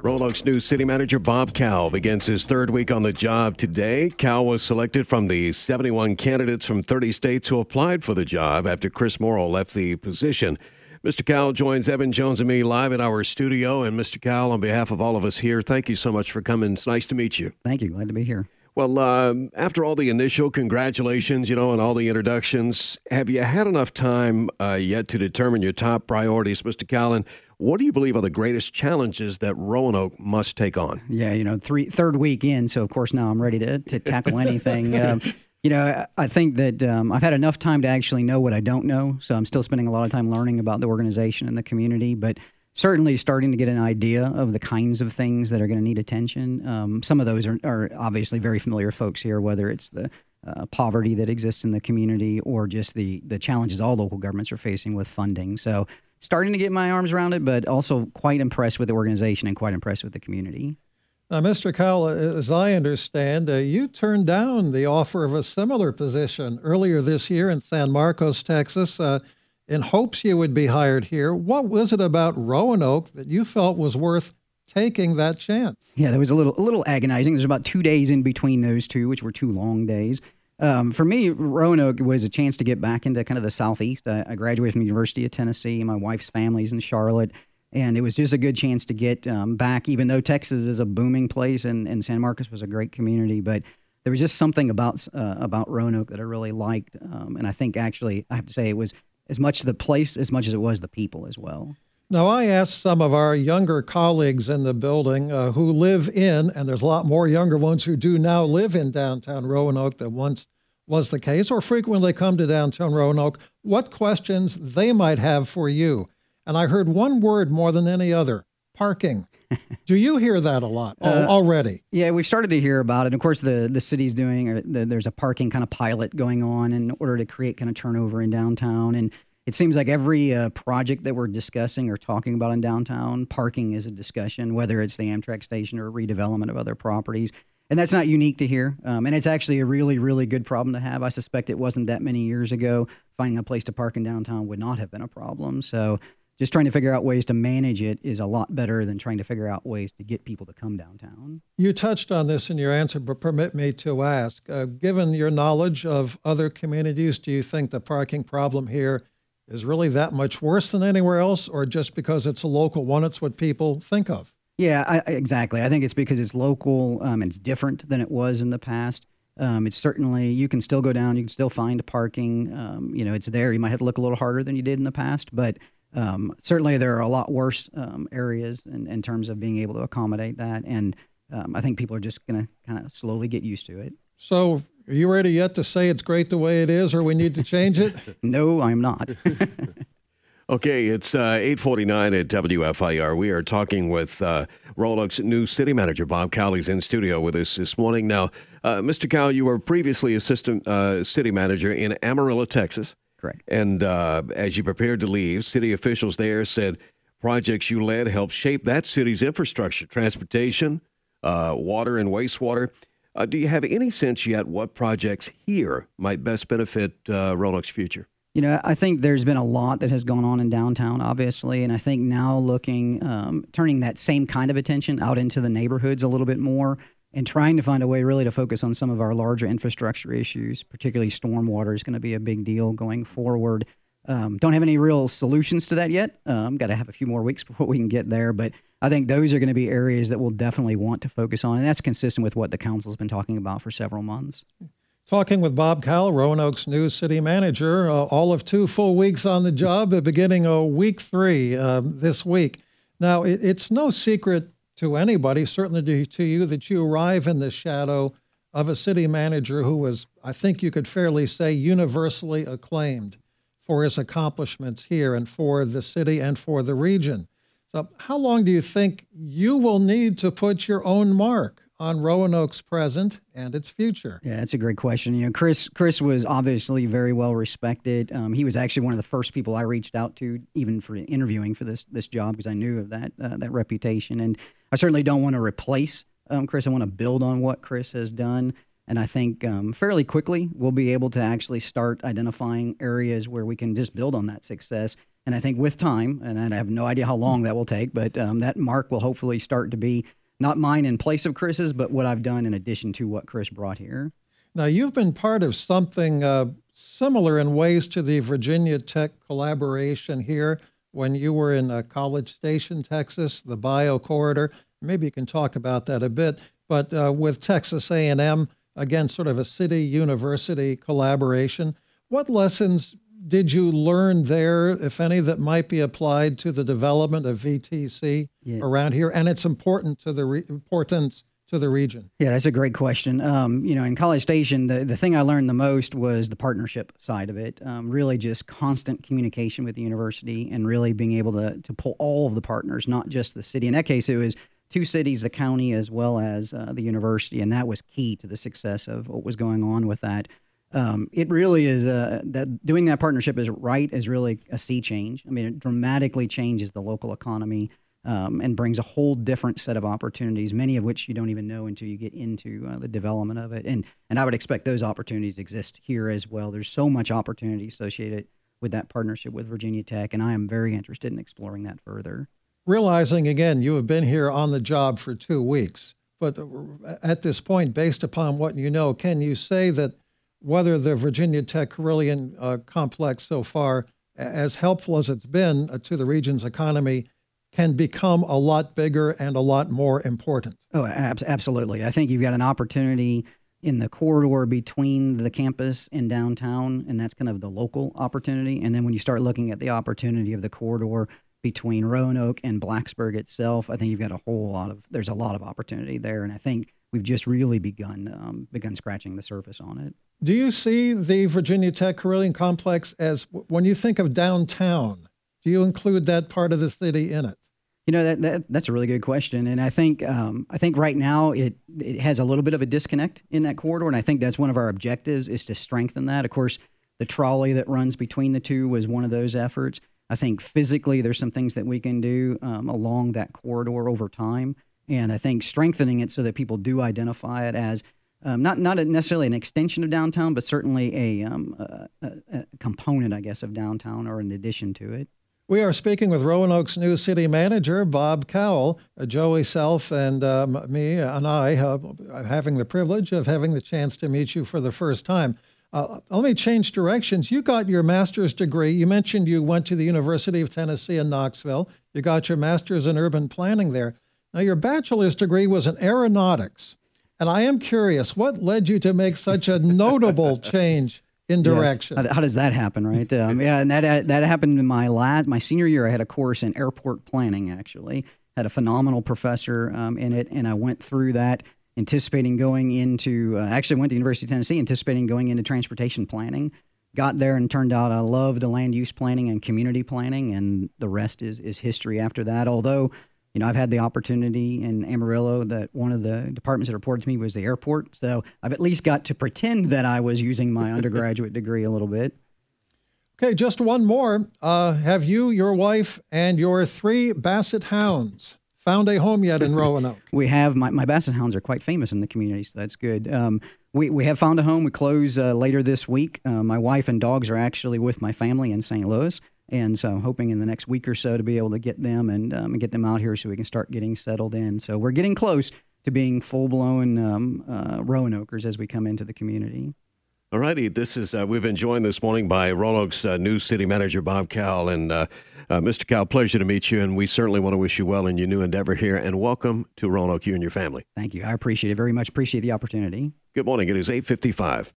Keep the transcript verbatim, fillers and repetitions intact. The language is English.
Roanoke's new city manager, Bob Cowell, begins his third week on the job today. Cowell was selected from the seventy-one candidates from thirty states who applied for the job after Chris Morrill left the position. Mister Cowell joins Evan Jones and me live at our studio. And Mister Cowell, on behalf of all of us here, thank you so much for coming. It's nice to meet you. Thank you. Glad to be here. Well, um, after all the initial congratulations, you know, and all the introductions, have you had enough time uh, yet to determine your top priorities, Mister Cowell? And what do you believe are the greatest challenges that Roanoke must take on? Yeah, you know, three third week in, so of course now I'm ready to to tackle anything. um, you know, I think that um, I've had enough time to actually know what I don't know, so I'm still spending a lot of time learning about the organization and the community, but certainly starting to get an idea of the kinds of things that are going to need attention. Um, some of those are, are obviously very familiar folks here, whether it's the uh, poverty that exists in the community or just the the challenges all local governments are facing with funding. So starting to get my arms around it, but also quite impressed with the organization and quite impressed with the community. Now, Mister Cowell, as I understand, uh, you turned down the offer of a similar position earlier this year in San Marcos, Texas, uh, in hopes you would be hired here. What was it about Roanoke that you felt was worth taking that chance? Yeah, there was a little a little agonizing. There's about two days in between those two, which were two long days. Um, for me, Roanoke was a chance to get back into kind of the Southeast. I, I graduated from the University of Tennessee. My wife's family's in Charlotte. And it was just a good chance to get um, back, even though Texas is a booming place and, and San Marcos was a great community. But there was just something about uh, about Roanoke that I really liked. Um, and I think actually, I have to say, it was as much the place as much as it was the people as well. Now, I asked some of our younger colleagues in the building uh, who live in, and there's a lot more younger ones who do now live in downtown Roanoke than once was the case, or frequently come to downtown Roanoke, what questions they might have for you. And I heard one word more than any other: parking. Do you hear that a lot uh, already? Yeah, we've started to hear about it. Of course, the, the city's doing, or the, there's a parking kind of pilot going on in order to create kind of turnover in downtown. And it seems like every uh, project that we're discussing or talking about in downtown, parking is a discussion, whether it's the Amtrak station or redevelopment of other properties. And that's not unique to here. Um, and it's actually a really, really good problem to have. I suspect it wasn't that many years ago. Finding a place to park in downtown would not have been a problem. So just trying to figure out ways to manage it is a lot better than trying to figure out ways to get people to come downtown. You touched on this in your answer, but permit me to ask, uh, given your knowledge of other communities, do you think the parking problem here is really that much worse than anywhere else, or just because it's a local one, it's what people think of? Yeah, I, exactly. I think it's because it's local um, and it's different than it was in the past. Um, it's certainly, you can still go down, you can still find parking. Um, you know, it's there. You might have to look a little harder than you did in the past, but Um, certainly there are a lot worse um, areas in, in terms of being able to accommodate that. And um, I think people are just going to kind of slowly get used to it. So are you ready yet to say it's great the way it is, or we need to change it? No, I'm not. Okay, it's uh, eight forty-nine at W F I R. We are talking with uh, Roanoke's new city manager, Bob Cowell. He's in studio with us this morning. Now, uh, Mister Cowell, you were previously assistant uh, city manager in Amarillo, Texas. Correct. And uh, as you prepared to leave, city officials there said projects you led helped shape that city's infrastructure, transportation, uh, water and wastewater. Uh, do you have any sense yet what projects here might best benefit uh, Roanoke's future? You know, I think there's been a lot that has gone on in downtown, obviously, and I think now looking, um, turning that same kind of attention out into the neighborhoods a little bit more, and trying to find a way really to focus on some of our larger infrastructure issues, particularly stormwater is going to be a big deal going forward. Um, don't have any real solutions to that yet. Um, got to have a few more weeks before we can get there. But I think those are going to be areas that we'll definitely want to focus on. And that's consistent with what the council's been talking about for several months. Talking with Bob Cowell, Roanoke's new city manager, uh, all of two full weeks on the job, uh, beginning of week three uh, this week. Now, it, it's no secret to anybody, certainly to, to you, that you arrive in the shadow of a city manager who was, I think you could fairly say, universally acclaimed for his accomplishments here and for the city and for the region. So how long do you think you will need to put your own mark on Roanoke's present and its future? Yeah, that's a great question. You know, Chris Chris was obviously very well respected. Um, he was actually one of the first people I reached out to, even for interviewing for this this job, because I knew of that uh, that reputation. And I certainly don't want to replace um, Chris. I want to build on what Chris has done. And I think um, fairly quickly we'll be able to actually start identifying areas where we can just build on that success. And I think with time, and I have no idea how long that will take, but um, that mark will hopefully start to be not mine in place of Chris's, but what I've done in addition to what Chris brought here. Now, you've been part of something uh, similar in ways to the Virginia Tech collaboration here when you were in uh, College Station, Texas, the Bio Corridor. Maybe you can talk about that a bit. But uh, with Texas A and M, again, sort of a city-university collaboration, what lessons did you learn there, if any, that might be applied to the development of V T C yeah. around here and its important to the re- importance to the region? Yeah, that's a great question. Um, you know, in College Station, the, the thing I learned the most was the partnership side of it. Um, really just constant communication with the university and really being able to to pull all of the partners, not just the city. In that case, it was two cities, the county, as well as uh, the university, and that was key to the success of what was going on with that. Um, it really is uh, that doing that partnership is right is really a sea change. I mean, it dramatically changes the local economy. Um, and brings a whole different set of opportunities, many of which you don't even know until you get into uh, the development of it. And and I would expect those opportunities exist here as well. There's so much opportunity associated with that partnership with Virginia Tech, and I am very interested in exploring that further. Realizing, again, you have been here on the job for two weeks, but at this point, based upon what you know, can you say that whether the Virginia Tech Carilion uh, complex so far, as helpful as it's been uh, to the region's economy, can become a lot bigger and a lot more important? Oh, ab- absolutely. I think you've got an opportunity in the corridor between the campus and downtown, and that's kind of the local opportunity. And then when you start looking at the opportunity of the corridor between Roanoke and Blacksburg itself, I think you've got a whole lot of, there's a lot of opportunity there. And I think we've just really begun um, begun scratching the surface on it. Do you see the Virginia Tech Carilion complex as, when you think of downtown, do you include that part of the city in it? You know, that, that that's a really good question, and I think um, I think right now it it has a little bit of a disconnect in that corridor, and I think that's one of our objectives is to strengthen that. Of course, the trolley that runs between the two was one of those efforts. I think physically there's some things that we can do um, along that corridor over time, and I think strengthening it so that people do identify it as um, not not necessarily an extension of downtown, but certainly a, um, a, a component, I guess, of downtown or an addition to it. We are speaking with Roanoke's new city manager, Bob Cowell. Uh, Joey Self and um, me and I uh, are having the privilege of having the chance to meet you for the first time. Uh, let me change directions. You got your master's degree. You mentioned you went to the University of Tennessee in Knoxville. You got your master's in urban planning there. Now, your bachelor's degree was in aeronautics. And I am curious, what led you to make such a notable change in direction? Yeah. How, how does that happen, right? Um, yeah, and that that happened in my last, my senior year. I had a course in airport planning, actually. Had a phenomenal professor um, in it, and I went through that anticipating going into, uh, actually went to the University of Tennessee anticipating going into transportation planning. Got there and turned out I loved land use planning and community planning, and the rest is is history after that. Although, you know, I've had the opportunity in Amarillo that one of the departments that reported to me was the airport. So I've at least got to pretend that I was using my undergraduate degree a little bit. Okay, just one more. Uh, have you, your wife, and your three Basset hounds found a home yet in Roanoke? We have. My, my Basset hounds are quite famous in the community, so that's good. Um, we, we have found a home. We close uh, later this week. Uh, my wife and dogs are actually with my family in Saint Louis. And so I'm hoping in the next week or so to be able to get them and um, get them out here so we can start getting settled in. So we're getting close to being full-blown um, uh, Roanokers as we come into the community. All righty. This is, uh, we've been joined this morning by Roanoke's uh, new city manager, Bob Cowell. And uh, uh, Mister Cowell, pleasure to meet you. And we certainly want to wish you well in your new endeavor here. And welcome to Roanoke, you and your family. Thank you. I appreciate it very much. Appreciate the opportunity. Good morning. It is eight fifty-five.